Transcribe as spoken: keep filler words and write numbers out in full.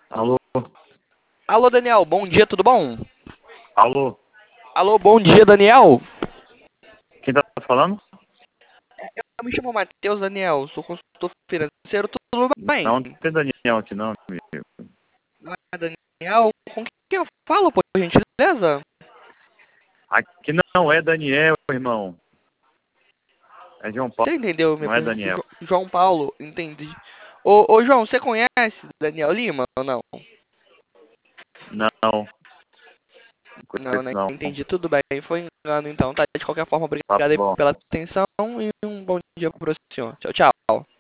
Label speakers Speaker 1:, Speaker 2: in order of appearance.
Speaker 1: Alô?
Speaker 2: Alô, Daniel, bom dia, tudo bom?
Speaker 1: Alô?
Speaker 2: Alô, bom dia, Daniel.
Speaker 1: Quem tá falando?
Speaker 2: Eu me chamo Matheus, Daniel, sou consultor financeiro, tudo bem?
Speaker 1: Não, não tem Daniel aqui não, amigo.
Speaker 2: Não é Daniel? Com quem eu falo, por gentileza?
Speaker 1: Aqui não é Daniel, irmão. É João Paulo,
Speaker 2: Você entendeu minha
Speaker 1: não é
Speaker 2: pergunta?
Speaker 1: Daniel.
Speaker 2: Jo- João Paulo, entendi. Ô, ô, João, você conhece Daniel Lima ou não?
Speaker 1: Não, não
Speaker 2: Não,
Speaker 1: conheço
Speaker 2: né?
Speaker 1: não.
Speaker 2: Entendi, tudo bem, foi engano então, tá? De qualquer forma,
Speaker 1: Tá
Speaker 2: obrigado aí
Speaker 1: bom.
Speaker 2: pela atenção e um bom dia pro senhor. Tchau, tchau.